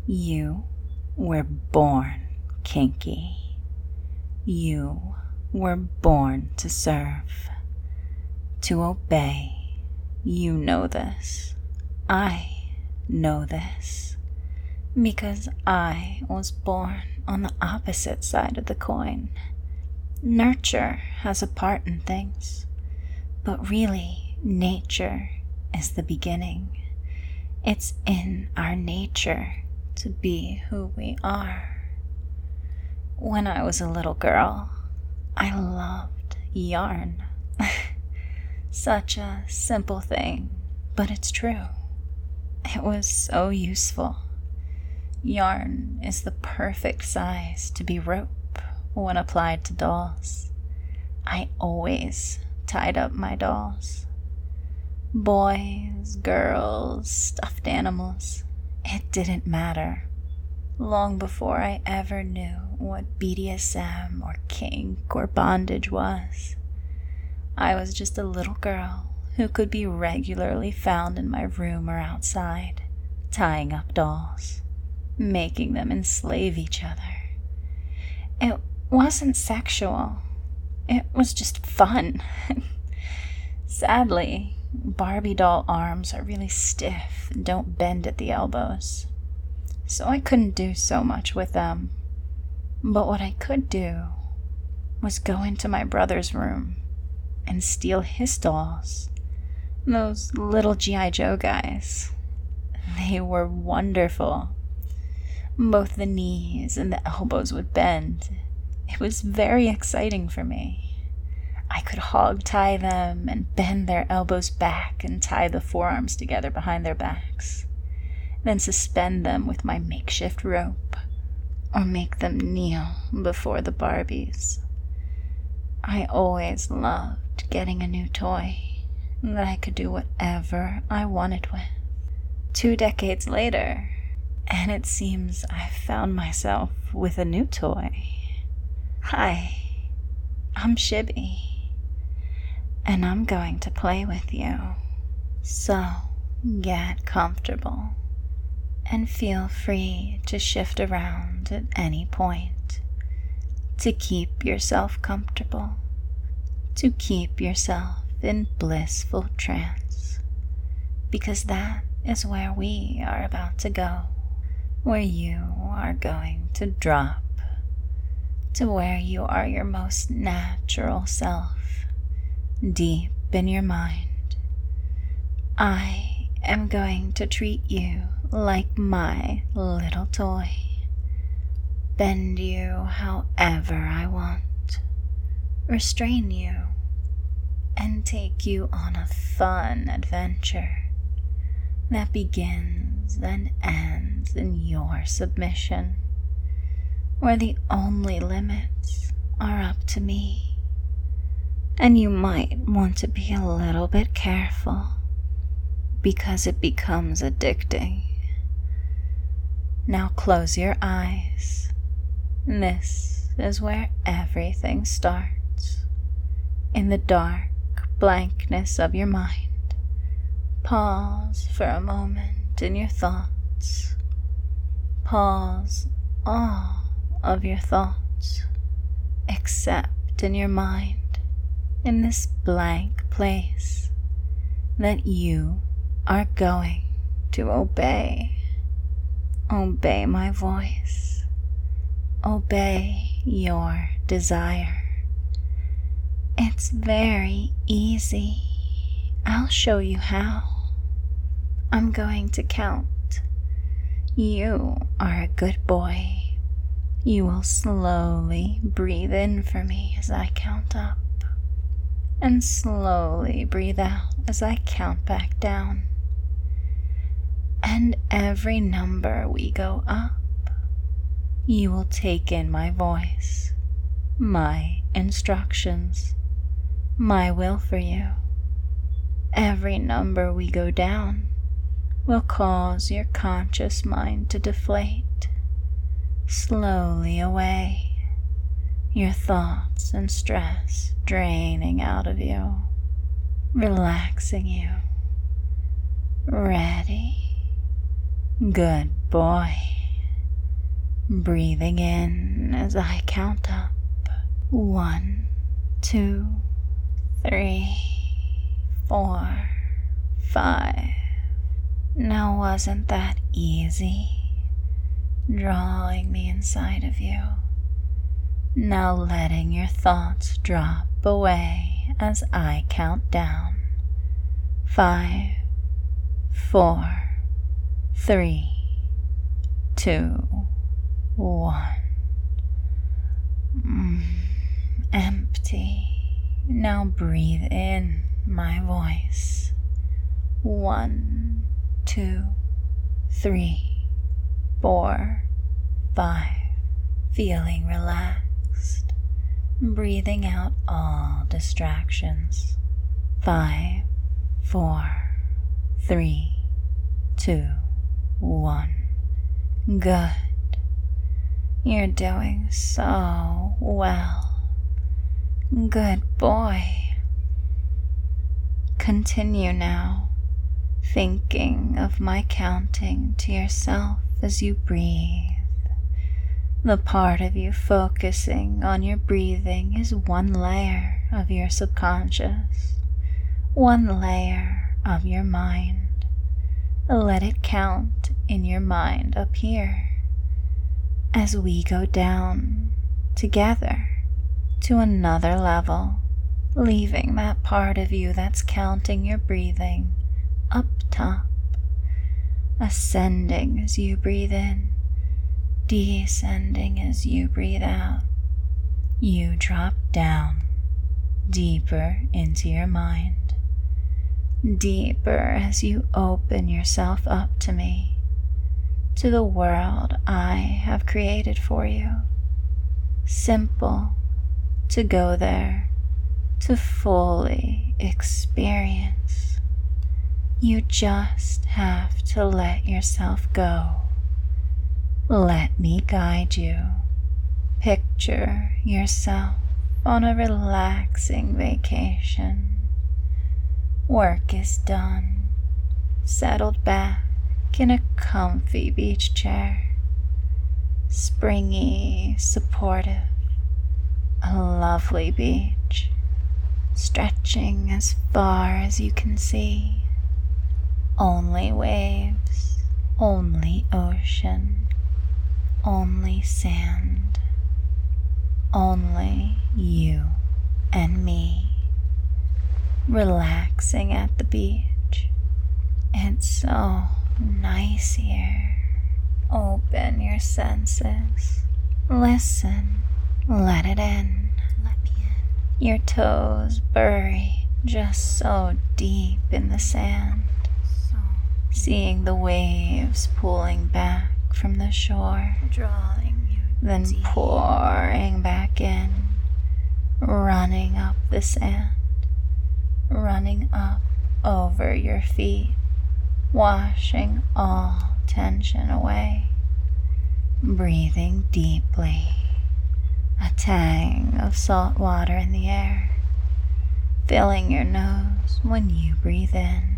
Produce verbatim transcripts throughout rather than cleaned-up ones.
You were born kinky. You were born to serve, to obey. You know this. I know this. Because I was born on the opposite side of the coin. Nurture has a part in things, but really, nature is the beginning. It's in our nature to be who we are. When I was a little girl, I loved yarn. Such a simple thing, but it's true. It was so useful. Yarn is the perfect size to be rope when applied to dolls. I always tied up my dolls. Boys, girls, stuffed animals, it didn't matter. Long before I ever knew what B D S M or kink or bondage was, I was just a little girl who could be regularly found in my room or outside, tying up dolls, making them enslave each other. It wasn't sexual. It was just fun. Sadly, Barbie doll arms are really stiff and don't bend at the elbows, so I couldn't do so much with them. But what I could do was go into my brother's room and steal his dolls, those little G I Joe guys. They were wonderful. Both the knees and the elbows would bend. It was very exciting for me. I could hog tie them and bend their elbows back and tie the forearms together behind their backs, then suspend them with my makeshift rope, or make them kneel before the Barbies. I always loved getting a new toy that I could do whatever I wanted with. Two decades later, and it seems I've found myself with a new toy. Hi, I'm Shibby, and I'm going to play with you. So get comfortable and feel free to shift around at any point to keep yourself comfortable, to keep yourself in blissful trance, because that is where we are about to go, where you are going to drop, to where you are your most natural self, deep in your mind. I am going to treat you like my little toy, bend you however I want, restrain you, and take you on a fun adventure that begins and ends in your submission, where the only limits are up to me. And you might want to be a little bit careful, because it becomes addicting. Now close your eyes. This is where everything starts. In the dark blankness of your mind, pause for a moment in your thoughts. Pause all of your thoughts, except in your mind, in this blank place that you are going to obey. Obey my voice. Obey your desire. It's very easy. I'll show you how. I'm going to count. You are a good boy. You will slowly breathe in for me as I count up, and slowly breathe out as I count back down. And every number we go up, you will take in my voice, my instructions, my will for you. Every number we go down will cause your conscious mind to deflate, slowly away, your thoughts and stress draining out of you, relaxing you. Ready? Good boy. breathing in as I count up. One, two, three, four, five. Now wasn't that easy? Drawing me inside of you. Now letting your thoughts drop away as I count down. Five, four, three, two, one. Mm, empty. Now breathe in my voice. One, two, three, four, five. Feeling relaxed. Breathing out all distractions. Five, four, three, two, one. Good. You're doing so well. Good boy. Continue now, thinking of my counting to yourself as you breathe. The part of you focusing on your breathing is one layer of your subconscious, one layer of your mind. Let it count in your mind up here as we go down together to another level, leaving that part of you that's counting your breathing up top, ascending as you breathe in, descending as you breathe out. You drop down, deeper into your mind, deeper as you open yourself up to me, to the world I have created for you. Simple to go there, to fully experience. You just have to let yourself go. Let me guide you. Picture yourself on a relaxing vacation. Work is done, settled back in a comfy beach chair. Springy, supportive, a lovely beach, stretching as far as you can see. Only waves, only ocean, only sand, only you and me, relaxing at the beach. It's so nice here. Open your senses, listen, let it in. Let me in. Your toes buried just so deep in the sand, so seeing the waves pulling back from the shore, drawing you, then deep, pouring back in, running up the sand, running up over your feet, washing all tension away, breathing deeply, a tang of salt water in the air, filling your nose when you breathe in,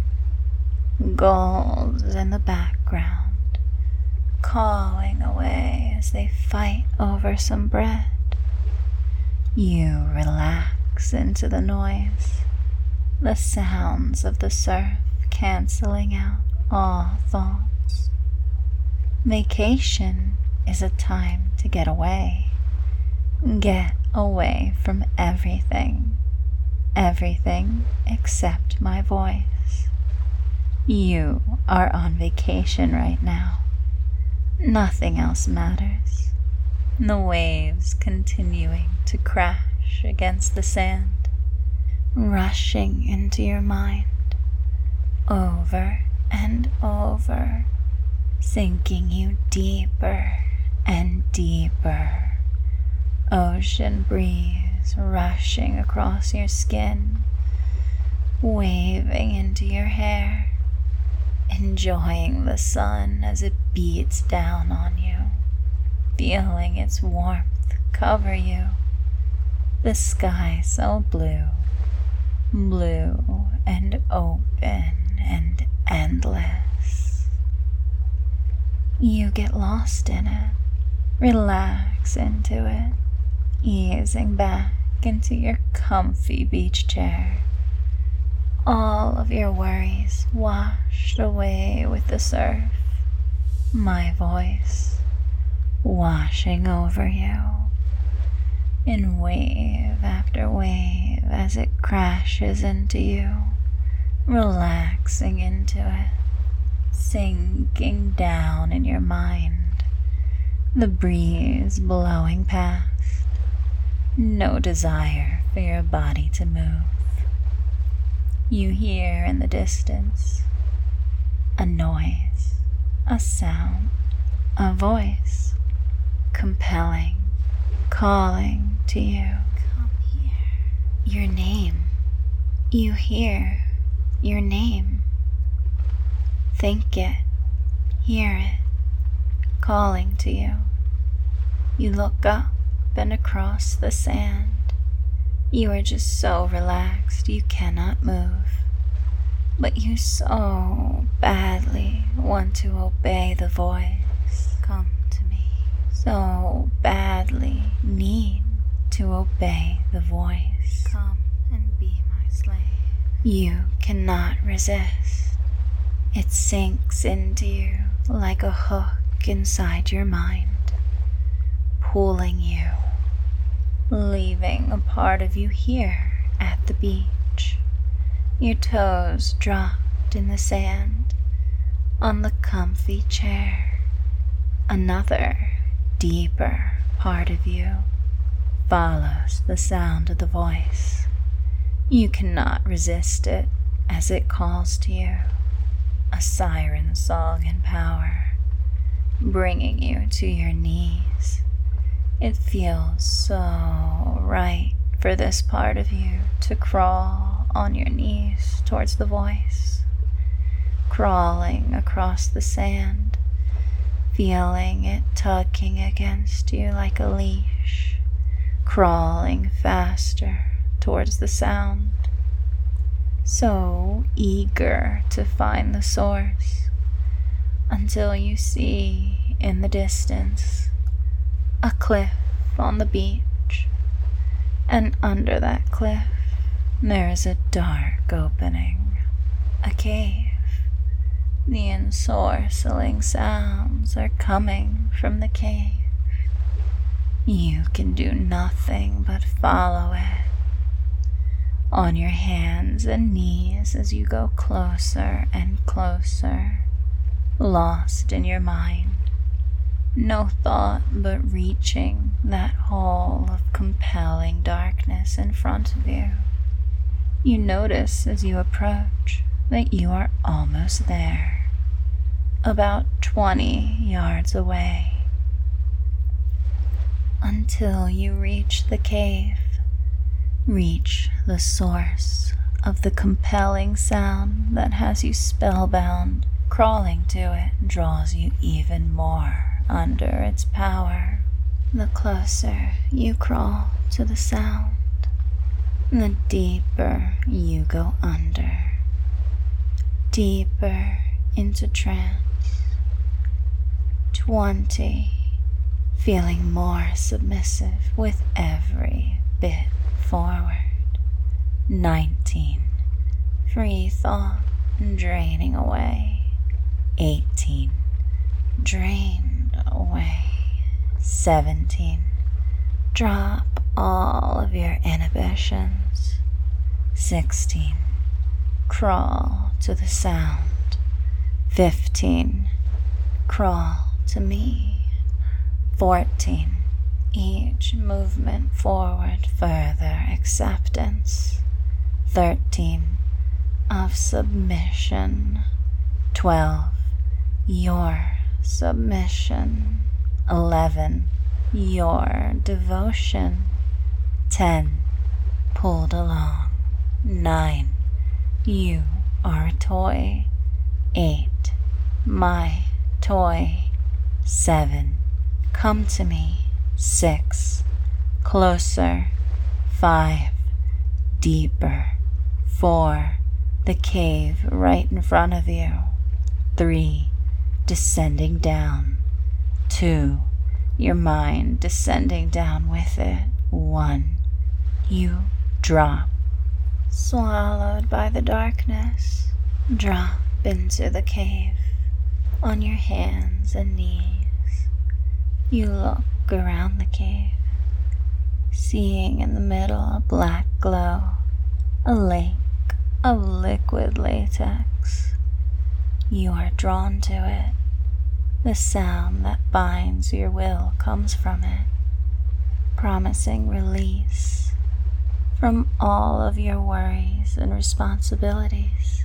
gulls in the background, cawing away as they fight over some bread. You relax into the noise, the sounds of the surf canceling out all thoughts. Vacation is a time to get away. Get away from everything. Everything except my voice. You are on vacation right now. Nothing else matters. The waves continuing to crash against the sand, rushing into your mind, over and over, sinking you deeper and deeper. Ocean breeze rushing across your skin, waving into your hair, enjoying the sun as it beats down on you, feeling its warmth cover you. The sky so blue, blue and open and endless. You get lost in it, Relax into it, easing back into your comfy beach chair. All of your worries washed away with the surf. My voice washing over you in wave after wave as it crashes into you, relaxing into it, sinking down in your mind, the breeze blowing past, no desire for your body to move. You hear in the distance a noise, a sound, a voice, compelling, calling to you. Come here. Your name. You hear your name. Think it, hear it, calling to you. You look up and across the sand. You are just so relaxed you cannot move, but you so badly want to obey the voice. Come to me. So badly need to obey the voice. Come and be my slave. You cannot resist. It sinks into you like a hook inside your mind, pulling you, leaving a part of you here at the beach, your toes dropped in the sand on the comfy chair. Another, deeper part of you follows the sound of the voice. You cannot resist it as it calls to you, a siren song in power, bringing you to your knees. It feels so right for this part of you to crawl on your knees towards the voice, crawling across the sand, feeling it tugging against you like a leash, crawling faster towards the sound, so eager to find the source, until you see in the distance a cliff on the beach, and under that cliff there is a dark opening, a cave. The ensorceling sounds are coming from the cave. You can do nothing but follow it, on your hands and knees as you go closer and closer, lost in your mind, no thought but reaching that hole of compelling darkness in front of you. You notice as you approach that you are almost there, about twenty yards away, until you reach the cave, reach the source of the compelling sound that has you spellbound. Crawling to it draws you even more under its power. The closer you crawl to the sound, the deeper you go under, deeper into trance. Twenty, feeling more submissive with every bit forward. Nineteen, free thought draining away. Eighteen, drained away. Seventeen, drop all of your inhibitions. Sixteen, crawl to the sound. Fifteen, crawl to me. Fourteen, each movement forward further acceptance. Thirteen, of submission. Twelve, your submission. Eleven, your devotion. Ten, pulled along. Nine, you are a toy. Eight, my toy. Seven, come to me. Six, closer. Five, deeper. Four, the cave right in front of you. Three, descending down. Two, your mind descending down with it. One, you drop, swallowed by the darkness. Drop into the cave on your hands and knees. You look around the cave, seeing in the middle a black glow, a lake of liquid latex. You are drawn to it. The sound that binds your will comes from it, promising release from all of your worries and responsibilities.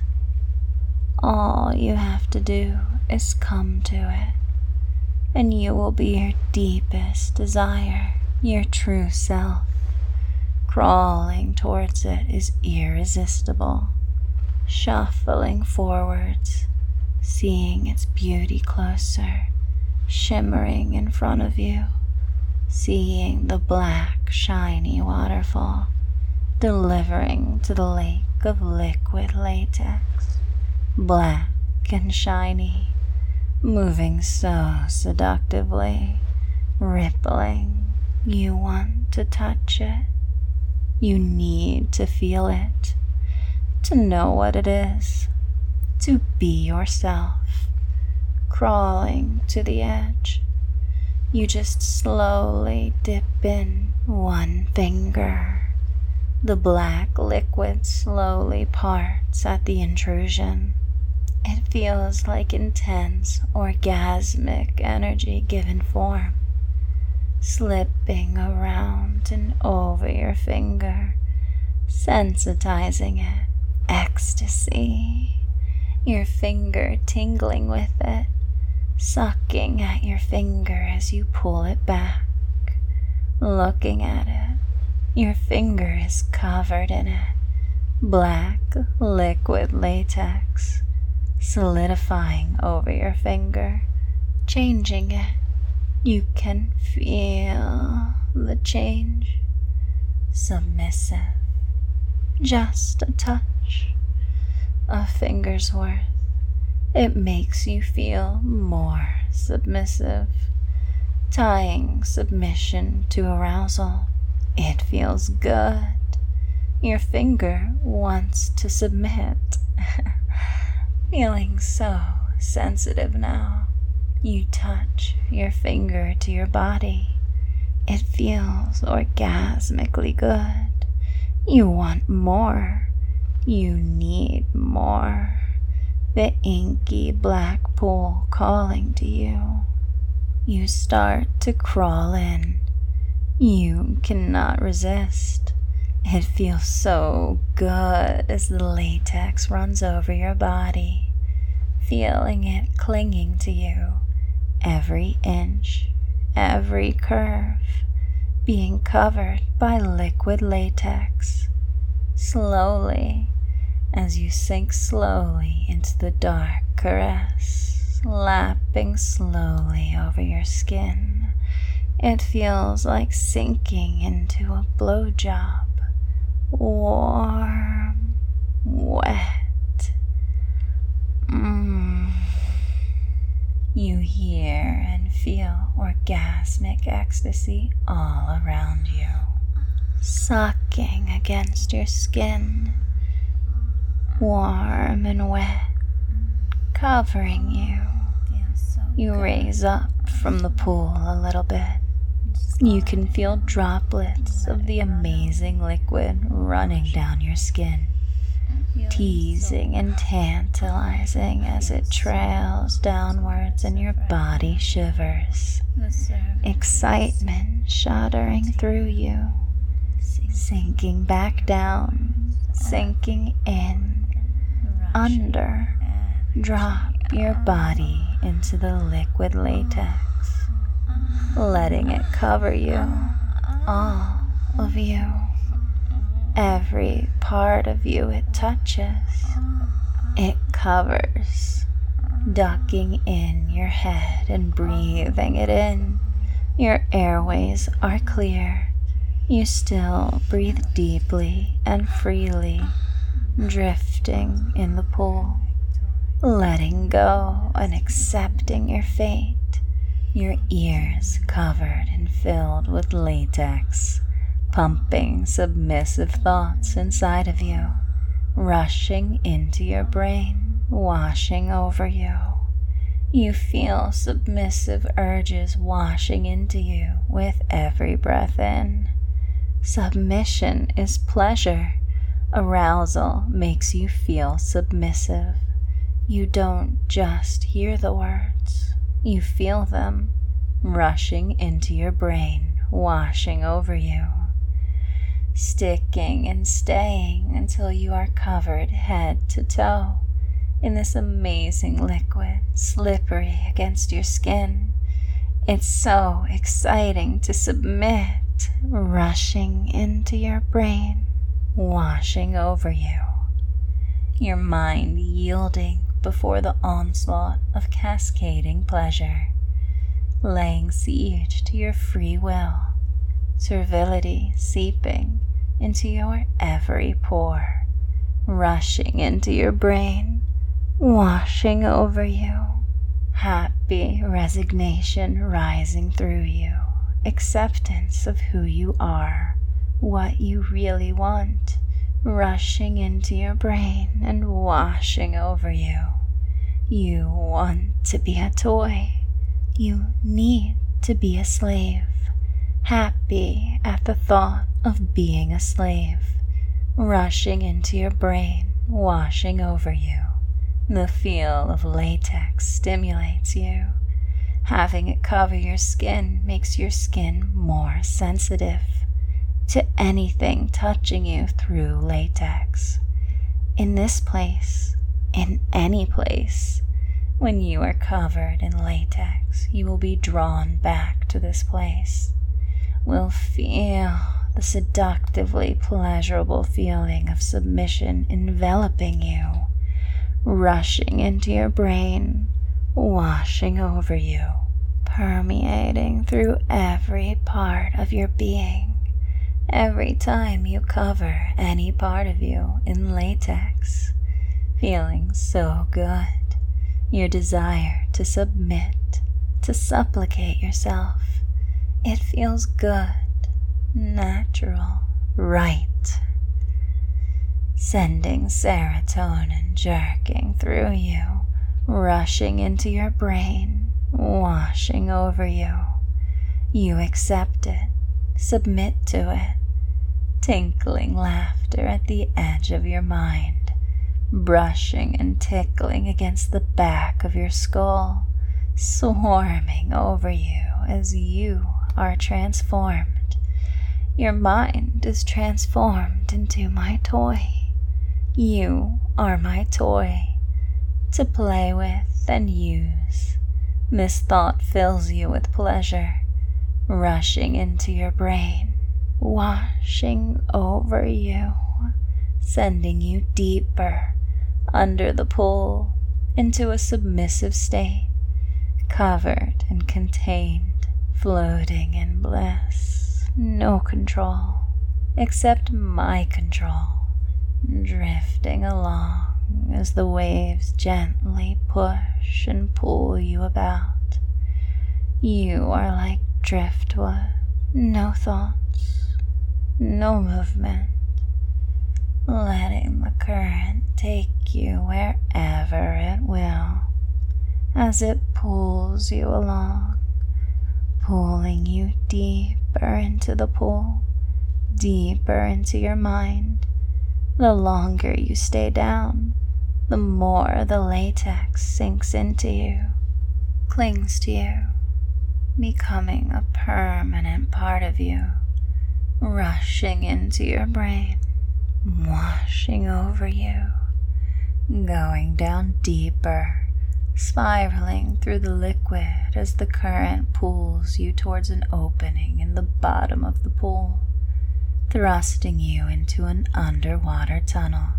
All you have to do is come to it, and you will be your deepest desire, your true self. Crawling towards it is irresistible, shuffling forwards, seeing its beauty closer, shimmering in front of you, seeing the black, shiny waterfall, delivering to the lake of liquid latex, black and shiny, moving so seductively, rippling. You want to touch it. You need to feel it, to know what it is, to be yourself. Crawling to the edge, you just slowly dip in one finger. The black liquid slowly parts at the intrusion. It feels like intense, orgasmic energy given form, slipping around and over your finger, sensitizing it. Ecstasy. Your finger tingling with it, sucking at your finger as you pull it back. Looking at it, your finger is covered in it. Black liquid latex, solidifying over your finger, changing it. You can feel the change. Submissive. Just a touch, a finger's worth. It makes you feel more submissive, tying submission to arousal. It feels good. Your finger wants to submit. Feeling so sensitive now. You touch your finger to your body. It feels orgasmically good. You want more. You need more. The inky black pool calling to you. You start to crawl in. You cannot resist. It feels so good as the latex runs over your body, feeling it clinging to you, every inch, every curve, being covered by liquid latex. Slowly, as you sink slowly into the dark caress, lapping slowly over your skin, it feels like sinking into a blowjob. Warm, wet. Mm. You hear and feel orgasmic ecstasy all around you, sucking against your skin, warm and wet, covering you. You raise up from the pool a little bit. You can feel droplets of the amazing liquid running down your skin, teasing and tantalizing as it trails downwards and your body shivers. Excitement shuddering through you, sinking back down, sinking in, under. Drop your body into the liquid latex, letting it cover you, all of you, every part of you it touches. It covers, ducking in your head and breathing it in. Your airways are clear. You still breathe deeply and freely, drifting in the pool, letting go and accepting your fate. your ears covered and filled with latex, pumping submissive thoughts inside of you, rushing into your brain, washing over you. You feel submissive urges washing into you with every breath in. Submission is pleasure. Arousal makes you feel submissive. You don't just hear the words, you feel them rushing into your brain, washing over you, sticking and staying until you are covered head to toe in this amazing liquid, slippery against your skin. It's so exciting to submit, rushing into your brain, washing over you, your mind yielding before the onslaught of cascading pleasure, laying siege to your free will, servility seeping into your every pore, rushing into your brain, washing over you, happy resignation rising through you, acceptance of who you are, what you really want, rushing into your brain and washing over you. You want to be a toy. You need to be a slave, happy at the thought of being a slave, rushing into your brain, washing over you. The feel of latex stimulates you. Having it cover your skin makes your skin more sensitive to anything touching you through latex. In this place, in any place, when you are covered in latex, you will be drawn back to this place. Will feel the seductively pleasurable feeling of submission enveloping you, rushing into your brain, washing over you, permeating through every part of your being. Every time you cover any part of you in latex, feeling so good, your desire to submit, to supplicate yourself, it feels good, natural, right. Sending serotonin jerking through you, rushing into your brain, washing over you. You accept it, submit to it. Tinkling laughter at the edge of your mind, brushing and tickling against the back of your skull, swarming over you as you are transformed. Your mind is transformed into my toy. You are my toy to play with and use. This thought fills you with pleasure, rushing into your brain, washing over you, sending you deeper under the pool into a submissive state, covered and contained, floating in bliss. No control, except my control, drifting along as the waves gently push and pull you about. You are like driftwood, no thoughts, no movement, letting the current take you wherever it will, as it pulls you along, pulling you deeper into the pool, deeper into your mind. The longer you stay down, the more the latex sinks into you, clings to you, becoming a permanent part of you, rushing into your brain, washing over you, going down deeper, spiraling through the liquid as the current pulls you towards an opening in the bottom of the pool, thrusting you into an underwater tunnel.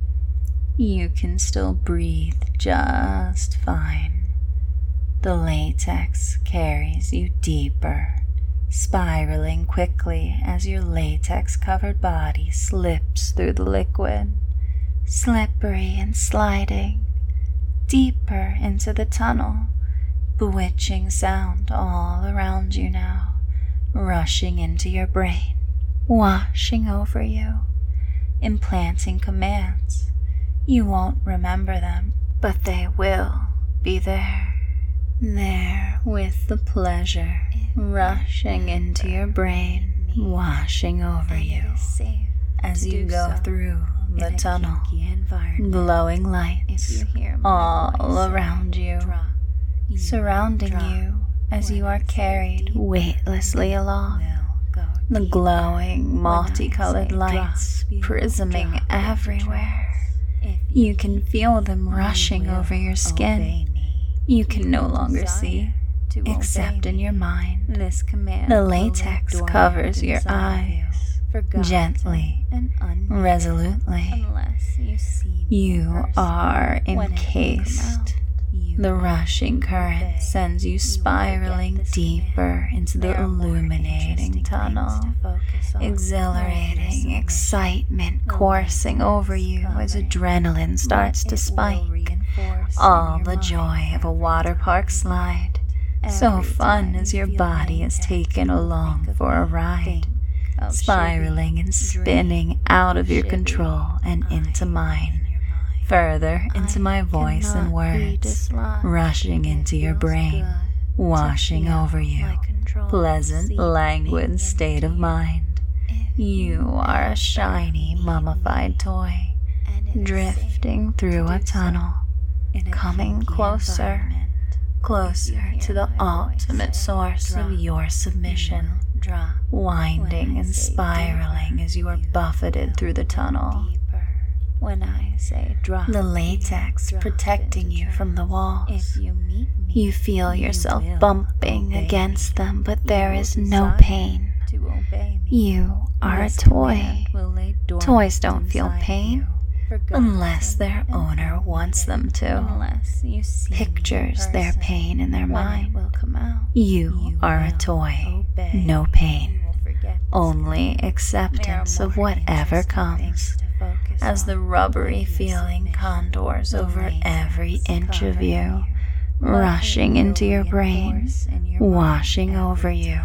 You can still breathe just fine. The latex carries you deeper, spiraling quickly as your latex-covered body slips through the liquid, slippery and sliding, deeper into the tunnel, bewitching sound all around you now, rushing into your brain, washing over you, implanting commands. You won't remember them, but they will be there. There with the pleasure rushing into your brain, washing over you as you go through the tunnel. Glowing lights all around you, surrounding you as you are carried weightlessly along. The glowing, multicolored lights prisming everywhere. You can feel them rushing over your skin. You can no longer see, except in your mind. The latex covers your eyes, gently, resolutely. You are encased. The rushing current sends you spiraling deeper into the illuminating tunnel. Exhilarating excitement coursing over you as adrenaline starts to spike. All the joy of a water park slide. So fun as your body is taken along for a ride. Spiraling and spinning out of your control and into mine. Further into my voice and words, rushing into your brain, washing over you. Pleasant, languid state of mind. You are a shiny, mummified toy, drifting through a tunnel, coming closer, closer to the ultimate source of your submission, winding and spiraling as you are buffeted through the tunnel. When I say drop, the latex protecting you from the walls. You, you feel yourself bumping against them, but there is no pain. You are a toy. Toys don't feel pain unless their owner wants them to. Pictures their pain in their mind. You are a toy. No pain. Only acceptance of whatever comes. As the rubbery feeling contours over every inch of you, rushing into your brain, washing over you,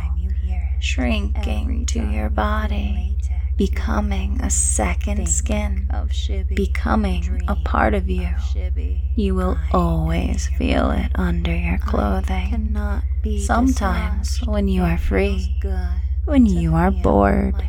shrinking to your body, becoming a second skin, becoming a part of you. You will always feel it under your clothing. Sometimes when you are free, when you are bored,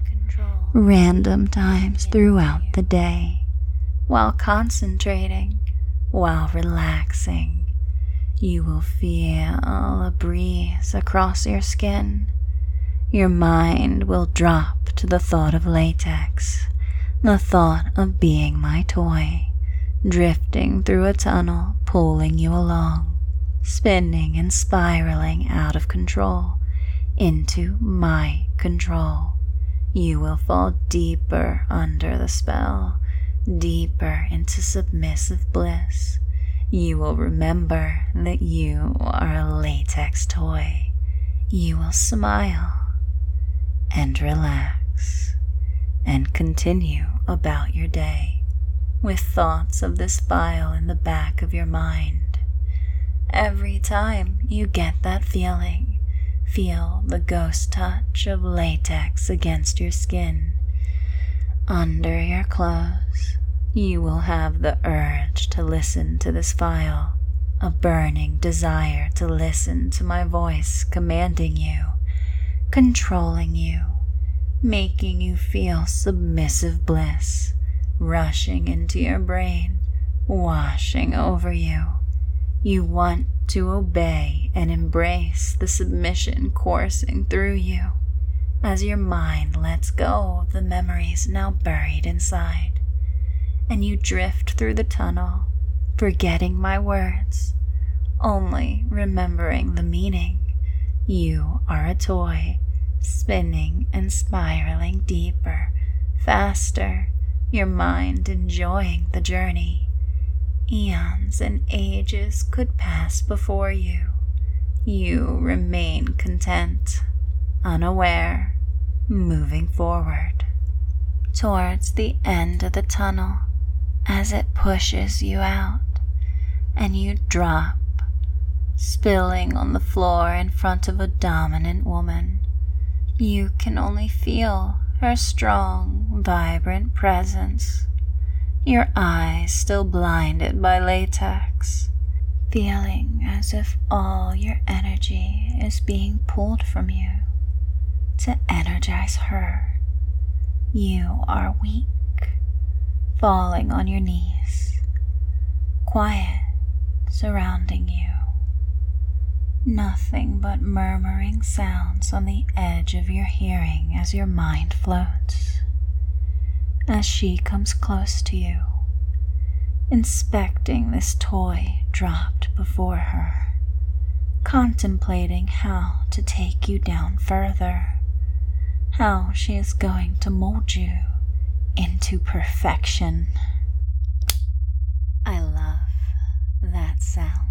random times throughout the day, while concentrating, while relaxing, you will feel a breeze across your skin. Your mind will drop to the thought of latex, the thought of being my toy, drifting through a tunnel, pulling you along, spinning and spiraling out of control, into my control. You will fall deeper under the spell, deeper into submissive bliss. You will remember that you are a latex toy. You will smile and relax and continue about your day with thoughts of this file in the back of your mind. Every time you get that feeling, feel the ghost touch of latex against your skin. Under your clothes, you will have the urge to listen to this file, a burning desire to listen to my voice commanding you, controlling you, making you feel submissive bliss, rushing into your brain, washing over you. You want to obey and embrace the submission coursing through you as your mind lets go of the memories now buried inside, and you drift through the tunnel, forgetting my words, only remembering the meaning. You are a toy, spinning and spiraling deeper, faster, your mind enjoying the journey. Eons and ages could pass before you. You remain content, unaware, moving forward towards the end of the tunnel as it pushes you out and you drop spilling on the floor in front of a dominant woman. You can only feel her strong, vibrant presence, your eyes still blinded by latex, feeling as if all your energy is being pulled from you to energize her. You are weak, falling on your knees, quiet surrounding you. Nothing but murmuring sounds on the edge of your hearing as your mind floats. As she comes close to you, inspecting this toy dropped before her, contemplating how to take you down further, how she is going to mold you into perfection. I love that sound.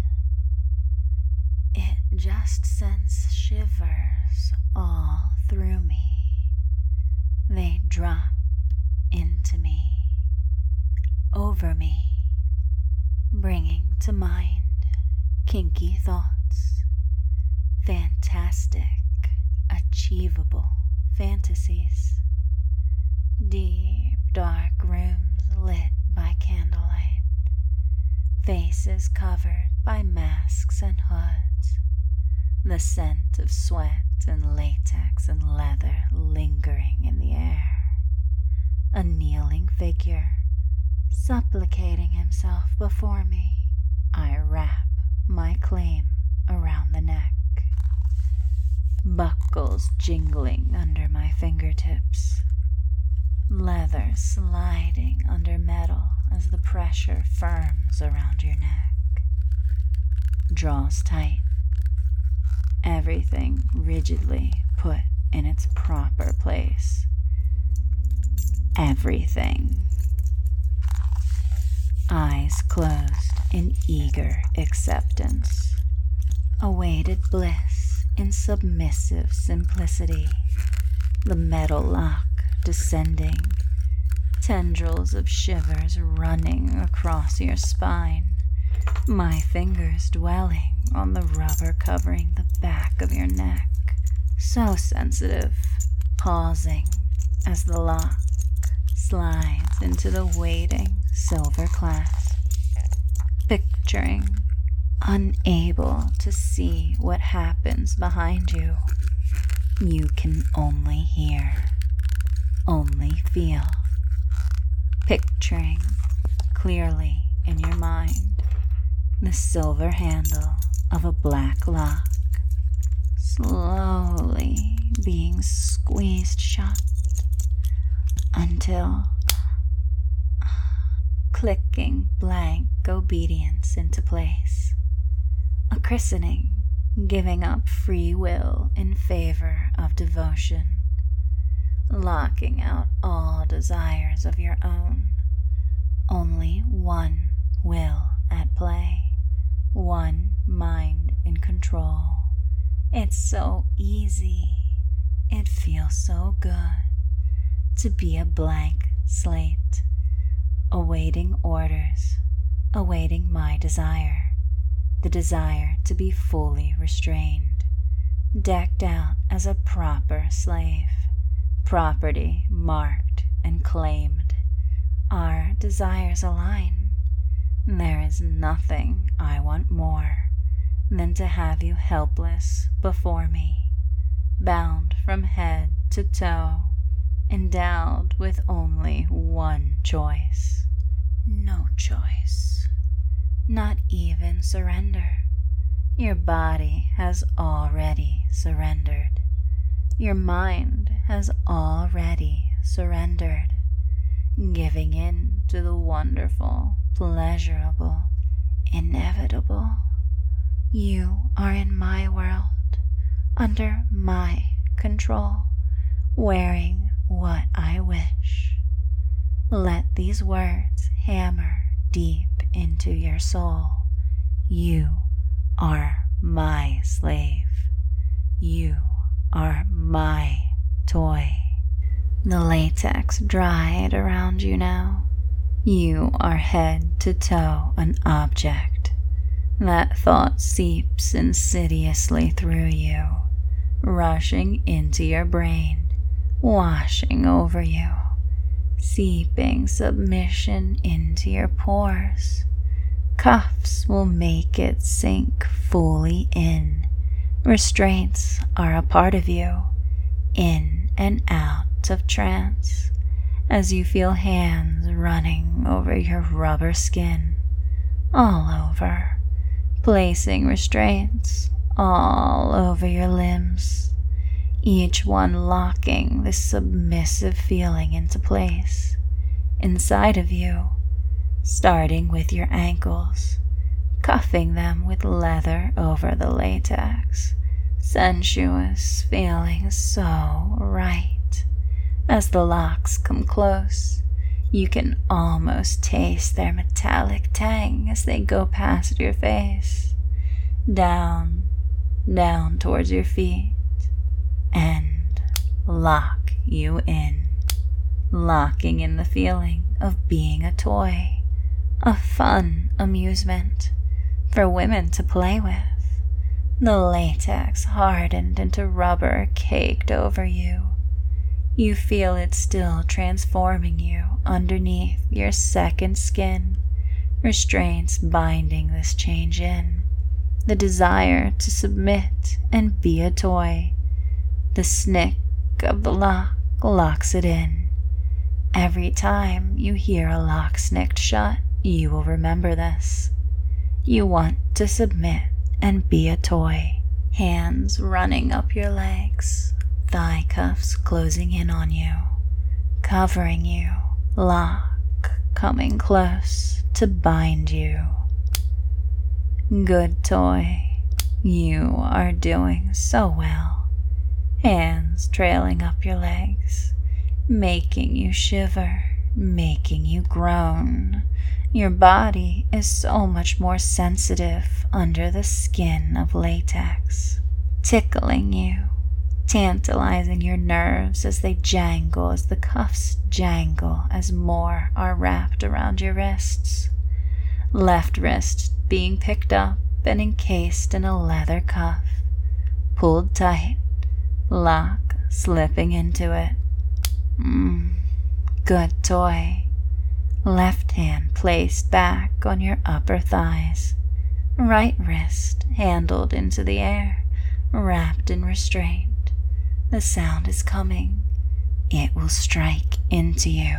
It just sends shivers all through me. They drop into me, over me, bringing to mind kinky thoughts, fantastic, achievable fantasies, deep, dark rooms lit by candlelight, faces covered by masks and hoods, the scent of sweat and latex and leather lingering in the air, a kneeling figure supplicating himself before me. I wrap my claim around the neck, buckles jingling under my fingertips, leather sliding under metal as the pressure firms around your neck, draws tight, everything rigidly put in its proper place. Everything. Eyes closed in eager acceptance, awaited bliss in submissive simplicity, the metal lock descending, tendrils of shivers running across your spine, my fingers dwelling on the rubber covering the back of your neck, so sensitive, pausing as the lock slides into the waiting silver clasp, picturing, unable to see what happens behind you. You can only hear, only feel, picturing clearly in your mind the silver handle of a black lock slowly being squeezed shut until clicking blank obedience into place, a christening, giving up free will in favor of devotion, locking out all desires of your own, only one will at play, one mind in control. It's so easy, it feels so good to be a blank slate, awaiting orders, awaiting my desire, the desire to be fully restrained, decked out as a proper slave, property marked and claimed. Our desires align. There is nothing I want more than to have you helpless before me, bound from head to toe, endowed with only one choice. No choice. Not even surrender. Your body has already surrendered. Your mind has already surrendered, giving in to the wonderful, pleasurable, inevitable. You are in my world, under my control, wearing what I wish. Let these words hammer deep into your soul. You are my slave. You are my toy. The latex dried around you now. You are head to toe an object. That thought seeps insidiously through you, rushing into your brain, washing over you, seeping submission into your pores. Cuffs will make it sink fully in. Restraints are a part of you, in and out of trance, as you feel hands running over your rubber skin, all over, placing restraints all over your limbs, each one locking this submissive feeling into place inside of you, starting with your ankles, cuffing them with leather over the latex, sensuous, feeling so right. As the locks come close, you can almost taste their metallic tang as they go past your face, down, down towards your feet, and lock you in, locking in the feeling of being a toy, a fun amusement for women to play with. The latex hardened into rubber caked over you. You feel it still transforming you underneath your second skin, restraints binding this change in, the desire to submit and be a toy. The snick of the lock locks it in. Every time you hear a lock snicked shut, you will remember this. You want to submit and be a toy. Hands running up your legs, thigh cuffs closing in on you, covering you, lock coming close to bind you. Good toy, you are doing so well. Hands trailing up your legs, making you shiver, making you groan. Your body is so much more sensitive under the skin of latex, tickling you, tantalizing your nerves as they jangle as the cuffs jangle as more are wrapped around your wrists. Left wrist being picked up and encased in a leather cuff, pulled tight, lock slipping into it. Mmm, good toy. Left hand placed back on your upper thighs, right wrist handled into the air, wrapped in restraint. The sound is coming. It will strike into you.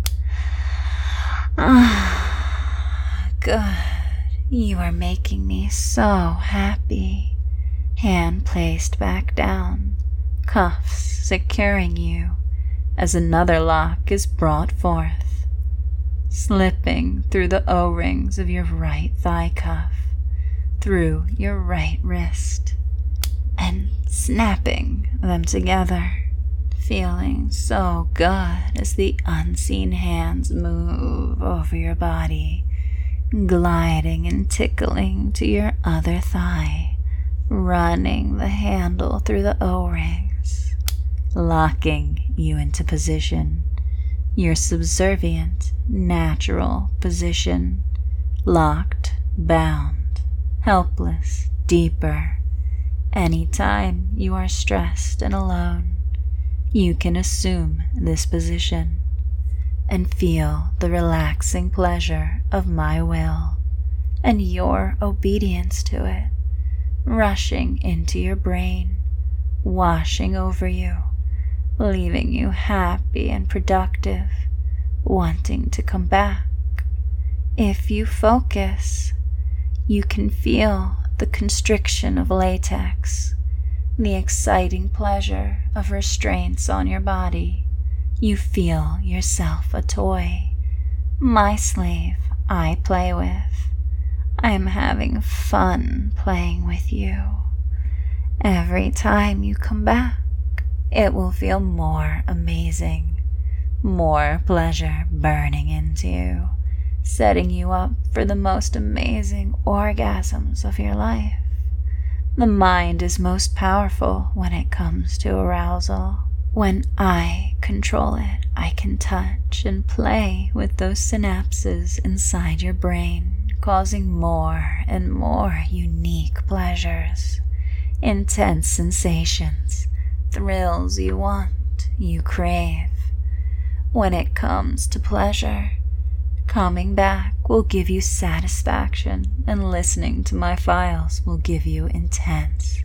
Ah, good. You are making me so happy. Hand placed back down, cuffs securing you as another lock is brought forth, slipping through the O-rings of your right thigh cuff, through your right wrist, and snapping them together, feeling so good as the unseen hands move over your body, gliding and tickling to your other thigh, running the handle through the O-rings, locking you into position, your subservient, natural position, locked, bound, helpless, deeper. Anytime you are stressed and alone, you can assume this position and feel the relaxing pleasure of my will and your obedience to it, rushing into your brain, washing over you, leaving you happy and productive, wanting to come back. If you focus, you can feel the constriction of latex, the exciting pleasure of restraints on your body. You feel yourself a toy, my slave I play with. I am having fun playing with you. Every time you come back, it will feel more amazing, more pleasure burning into you, setting you up for the most amazing orgasms of your life. The mind is most powerful when it comes to arousal. When I control it, I can touch and play with those synapses inside your brain, causing more and more unique pleasures, intense sensations, thrills you want, you crave. When it comes to pleasure, coming back will give you satisfaction, and listening to my files will give you intense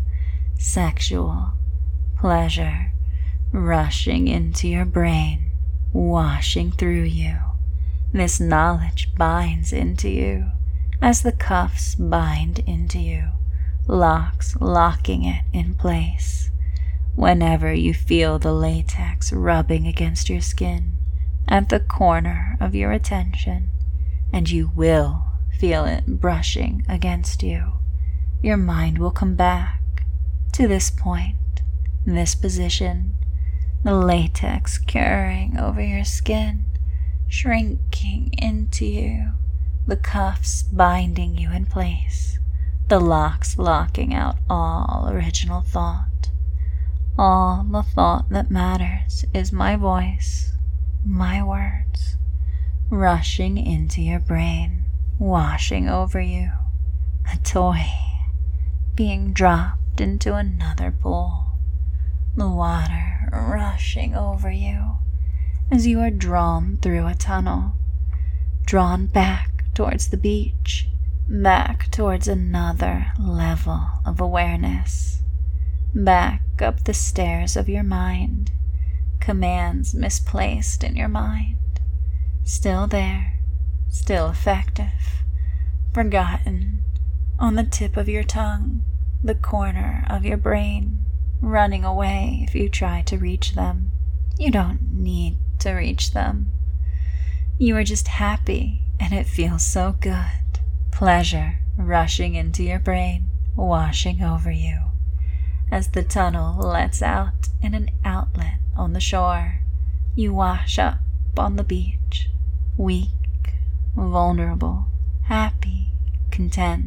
sexual pleasure, rushing into your brain, washing through you. This knowledge binds into you as the cuffs bind into you, locks locking it in place. Whenever you feel the latex rubbing against your skin at the corner of your attention, and you will feel it brushing against you, your mind will come back to this point, this position, the latex curing over your skin, shrinking into you, the cuffs binding you in place, the locks locking out all original thought. All the thought that matters is my voice, my words, rushing into your brain, washing over you, a toy being dropped into another pool, the water rushing over you as you are drawn through a tunnel, drawn back towards the beach, back towards another level of awareness, back up the stairs of your mind, commands misplaced in your mind, still there, still effective, forgotten, on the tip of your tongue, the corner of your brain, running away if you try to reach them. You don't need to reach them. You are just happy, and it feels so good. Pleasure rushing into your brain, washing over you. As the tunnel lets out in an outlet on the shore, you wash up on the beach, weak, vulnerable, happy, content.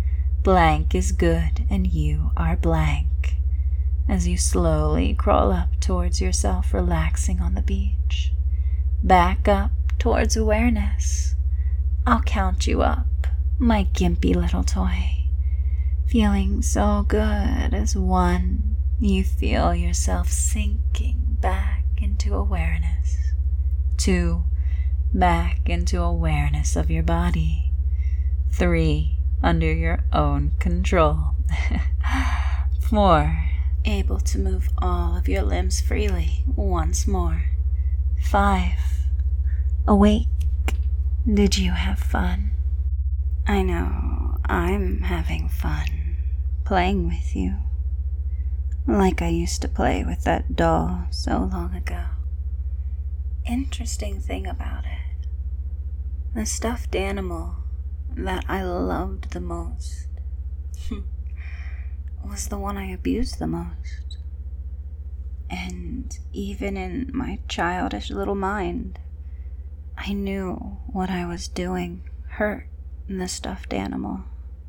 Blank is good, and you are blank. As you slowly crawl up towards yourself, relaxing on the beach, back up towards awareness. I'll count you up, my gimpy little toy. Feeling so good as one, you feel yourself sinking back into awareness. Two, back into awareness of your body. Three, under your own control. Four, able to move all of your limbs freely once more. Five, awake. Did you have fun? I know I'm having fun playing with you, like I used to play with that doll so long ago. Interesting thing about it, the stuffed animal that I loved the most was the one I abused the most. And even in my childish little mind, I knew what I was doing hurt the stuffed animal.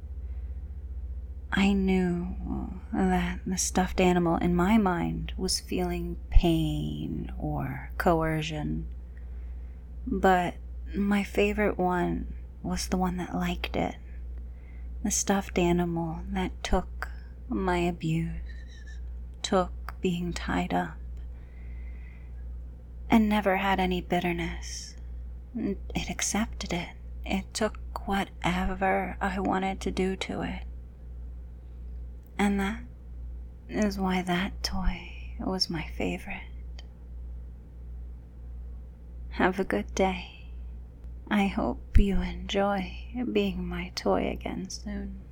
I knew that the stuffed animal in my mind was feeling pain or coercion. But my favorite one was the one that liked it. The stuffed animal that took my abuse, took being tied up, and never had any bitterness. It accepted it. It took whatever I wanted to do to it. And that is why that toy was my favorite. Have a good day. I hope you enjoy being my toy again soon.